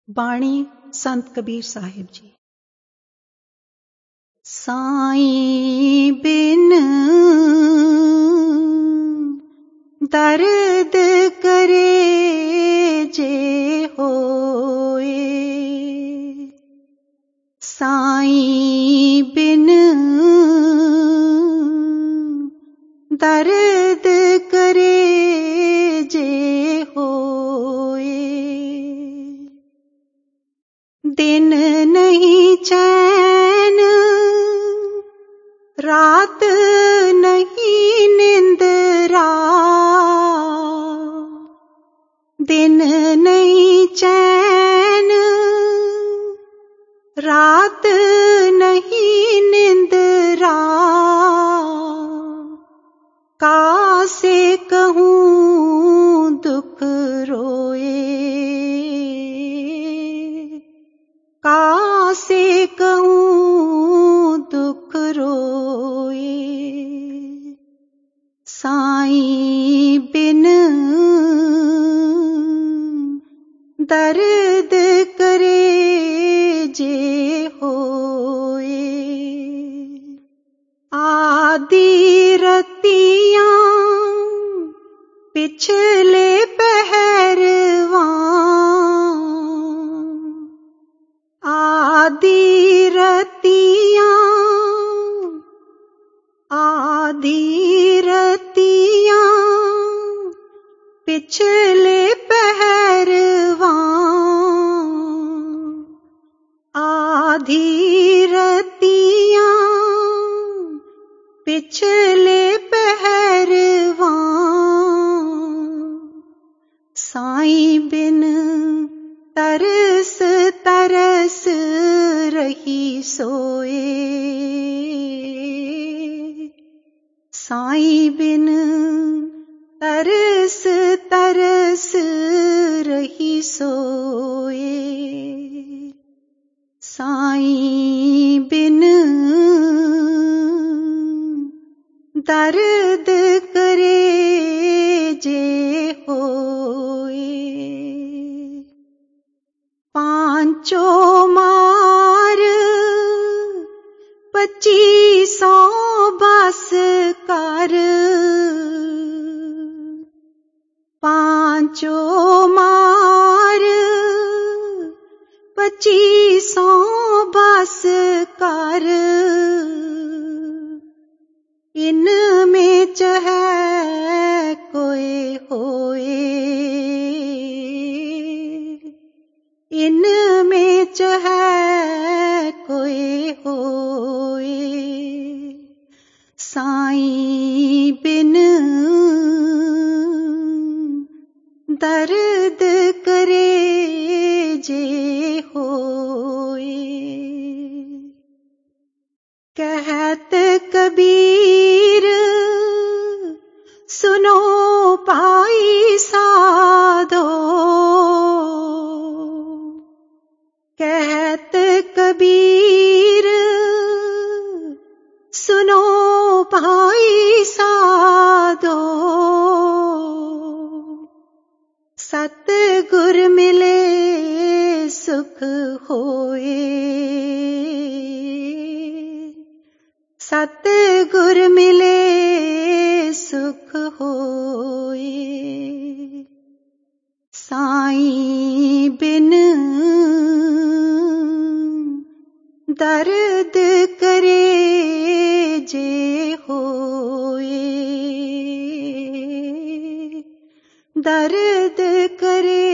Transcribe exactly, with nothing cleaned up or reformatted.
बाणी संत कबीर साहिब जी। साईं बिन दर्द करे जे होए, साईं बिन दर्द करे जे होए, दिन नहीं चैन रात नहीं निंदरा, दिन नहीं चैन रात नहीं निंदरा, कासे कहूँ दुख रोए, कासे कहूँ दुख रोए, साईं बिन दर्द करे जे होए, आदि रतियाँ पिछले पहरवां, आदि रतियाँ आदि रतियाँ पिछले पहरवां, आधी रतियाँ पिछले पहरवां, साईं बिन तरस तरस रही सोए, साईं बिन तरस तरस रही सोए, साईं बिन दर्द करे जे होए, पांचों मार पच्चीसों बस कर, पांचों मार पच्चीसों बस कर, इनमें चाहे कोई होए, इनमें चाहे कोई होए, साईं बिन दर्द करे जे होए, कहत कबीर सुनो पाई साधो, कहत कबीर सुनो भाई साधो, सतगुर मिले सुख होए, सतगुर मिले सुख होए, साईं बिन दर्द करे जे होए, दर्द करे